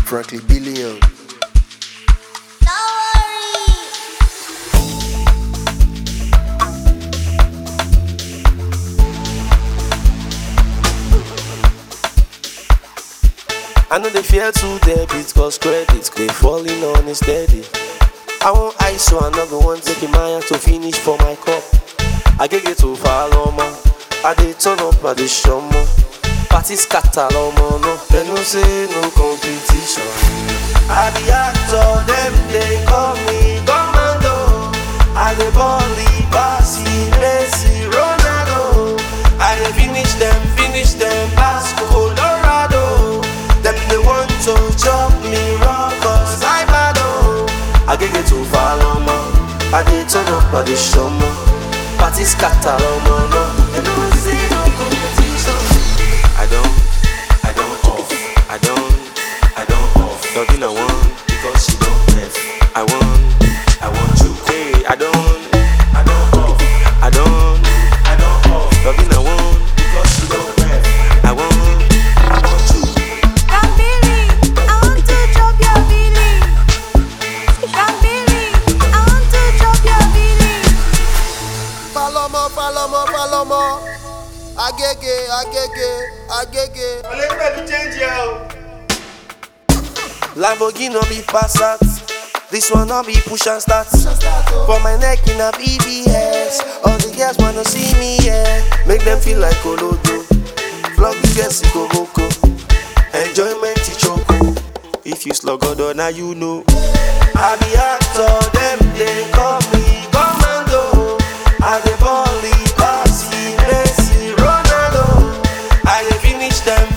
Frankly Billion. I know they fear to debit, cause credit they falling on it steady. I want ice, so I never want taking my hand to finish for my cup. I get to follow ma. I dey turn up, I dey show ma. Party scatter lomo no. They no say no competition. I the actor, them they call me commando. I dey volley, Bassi, Messi, Ronaldo. I dey finish them, pass Colorado. Them they want to chop me raw, cause I bad oh. I get to follow ma. I dey turn up, I dey show ma. Party scatter lomo no. They no say no competition. I don't off. Loving I want because she don't left. I want you. Hey, I don't off. Loving I want because she don't left. I want you. Billy, I want to chop your Billy. Billy, I want to chop your Billy. Follow more. Agege. Lamborghini no be Passat. This one no be push and start. For my neck in a BBS. All the girls wanna see me, yeah. Make them feel like Olodo. Vlog you get Sikoboko. Enjoyment choco. If you slug on, now you know. I be actor, them they call me commando. I dey volley, Bassi, Messi, Ronaldo. I dey finish them,